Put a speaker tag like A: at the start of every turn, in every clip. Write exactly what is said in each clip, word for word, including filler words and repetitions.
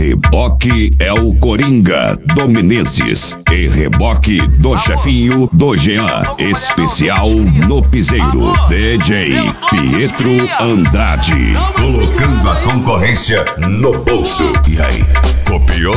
A: Reboque é o Coringa do Menezes e reboque do chefinho do Jean. Especial no piseiro, D J Pietro Andrade.
B: Colocando a concorrência no bolso.
A: E aí, copiou?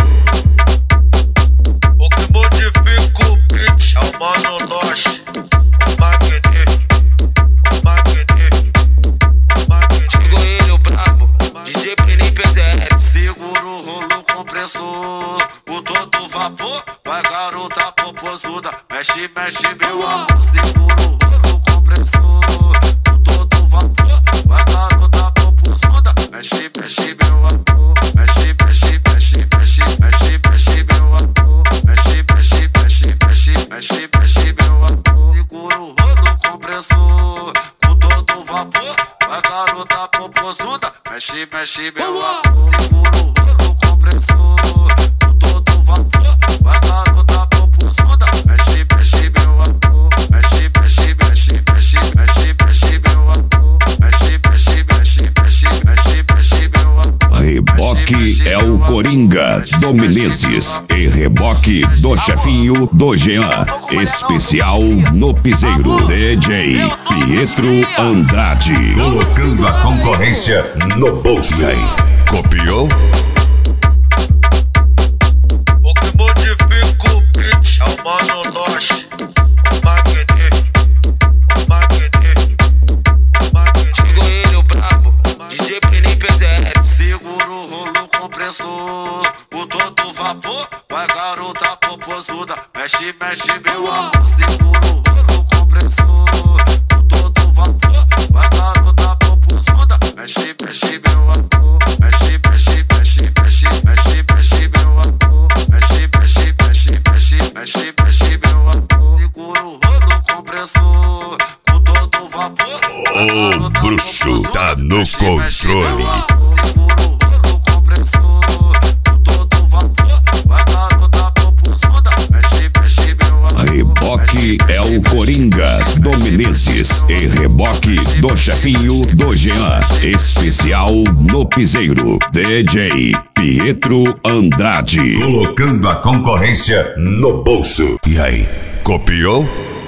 C: O que modifica o beat é o Mano Loche, o magnífico, o magnífico, o magnífico.
D: Chegou ele, o brabo, D J Prenim P Z S.
C: Segura o rolo compressor, o todo vapor, vai garota popozuda, mexe, mexe meu amor. Segura o rolo compressor, o todo vapor, vai garota popozuda, mexe, mexe meu amor. Mexe, mexe, mexe, mexe, mexe, mexe meu amor. Mexe, mexe, mexe, mexe, mexe, mexe meu amor. Segura o rolo compressor, com todo vapor, vai garota popozuda, mexe, mexe meu amor. Segura o rolo compressor, com todo vapor, vai garota popozuda, mexe, mexe meu amor. Mexe, mexe, mexe, mexe, mexe, mexe meu amor. Mexe, mexe, mexe, mexe, mexe, mexe meu amor.
A: Reboque é o Coringa do Menezes e reboque do chefinho do Jean. Especial no piseiro, D J Pietro Andrade.
B: Colocando a concorrência no bolso.
A: E aí, copiou?
C: O que modifica o beat é o Mano Loche, o magnífico, o magnífico, o magnífico.
D: Chegou ele, o brabo, D J Prenim P Z S.
C: Segura o rolo compressor, o todo vapor, vai garota popozuda, mexe, mexe meu amor. Segura o rolo compressor, o todo vapor, vai garota popozuda, mexe, mexe meu amor. Mexe, mexe, mexe, mexe, mexe, mexe meu amor. Mexe, mexe, mexe, mexe, mexe, mexe meu amor. Segura o rolo compressor, com todo vapor.
A: O bruxo tá no controle. Reboque é o Coringa do Menezes e reboque do chefinho do Jean. Especial no piseiro, D J Pietro Andrade.
B: Colocando a concorrência no bolso.
A: E aí, copiou?